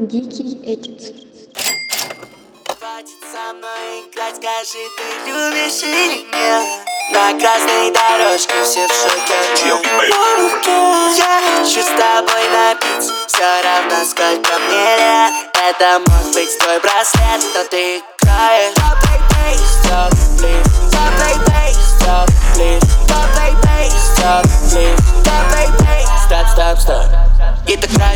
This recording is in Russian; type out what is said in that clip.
Дикий Этюд. Хватит со мной играть, скажи, ты любишь или нет? На красной дорожке все в шоке. Я хочу с тобой напиться, все равно сколько мне лет. Это может быть твой браслет, но ты играешь. Stop, please. Stop, please. Stop, please. Stop, please. Stop, please. Stop, please. Stop, stop, stop. И так